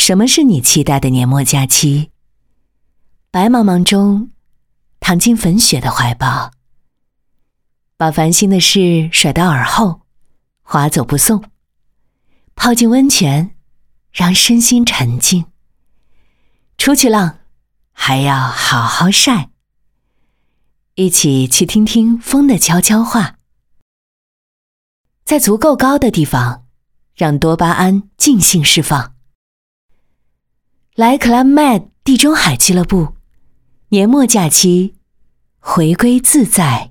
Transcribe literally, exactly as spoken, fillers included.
什么是你期待的年末假期？白茫茫中，躺进粉雪的怀抱，把烦心的事甩到耳后，划走不送，泡进温泉，让身心沉静。出去浪，还要好好晒。一起去听听风的悄悄话。在足够高的地方，让多巴胺尽兴释放。来 Club Med 地中海俱乐部，年末假期，回归自在。